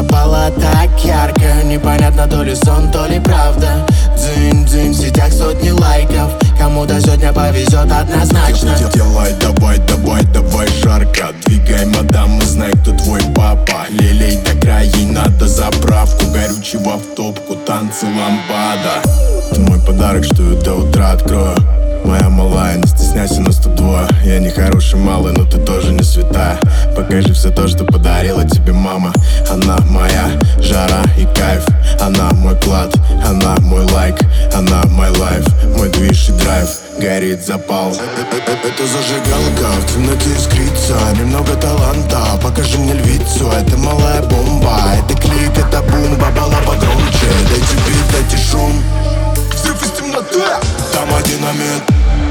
запала так ярко. Непонятно, то ли сон, то ли правда. Дзынь-дзынь, в сетях сотни лайков. Кому-то сегодня повезет однозначно. Делай, давай, давай, давай жарко. Двигай, мадам, и знай, кто твой папа. Лелей до края, ей надо заправку. Горючего в топку, танцы ламбада. Ты мой подарок, что я до утра открою. Моя малая, не стесняйся на 102. Я не хороший малый, но ты тоже не святая. Покажи все то, что подарила тебе мама. Она моя жара и кайф. Она мой клад, она мой лайк. Она мой лайф, мой движ и драйв. Горит запал. Это зажигалка, в темноте искрится. Немного таланта, покажи мне львицу. Это малая бомба, это клик, это бум. Бабала погромче, дайте бит, дайте шум. Взрыв из темноты, там динамит.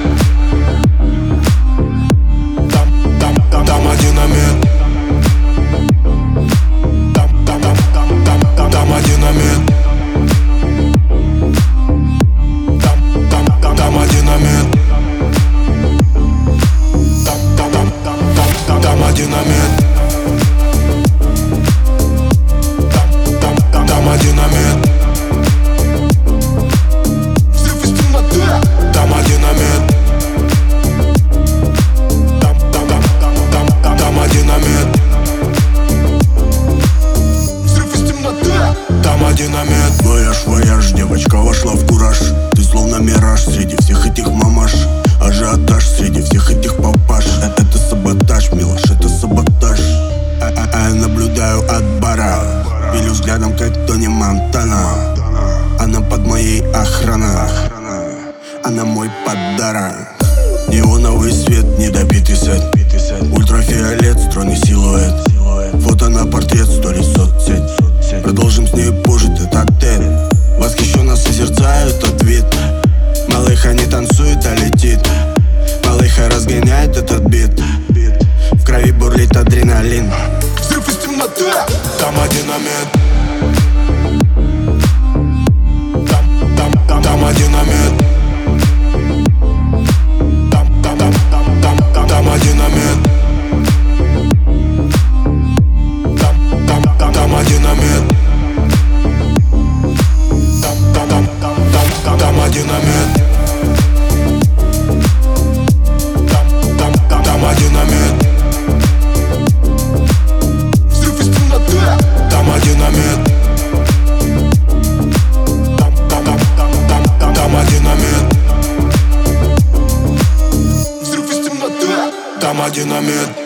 Там динамит. Там динамит. Там динамит. Там динамит. Там динамит. Взрыв из темноты. Там динамит. Там динамит. Взрыв из темноты. Там динамит. Вояж, девочка вошла в кураж. Ты словно мираж среди всех этих мамаш. Ажиотаж среди всех этих папаш. Это саботаж, милаш, это саботаж. Я наблюдаю от бара. Пилю взглядом, как Тони Монтана. Она под моей охраной. Она мой подарок. Неоновый свет, недопитый сет. Ультрафиолет, стройный силуэт. Фото на портрет, сторис, соцсеть. Продолжим с ней позже тет-а-тет. Восхищенно созерцаю этот вид. Малыха не танцует, а летит. Малыха разгоняет этот бит. В крови бурлит адреналин. Взрыв из темноты. Там динамит. Там динамит. Там динамит. Там динамит. Там динамит. Там динамит. Взрыв из темноты. Там динамит. Там динамит. Взрыв из темноты. Там динамит.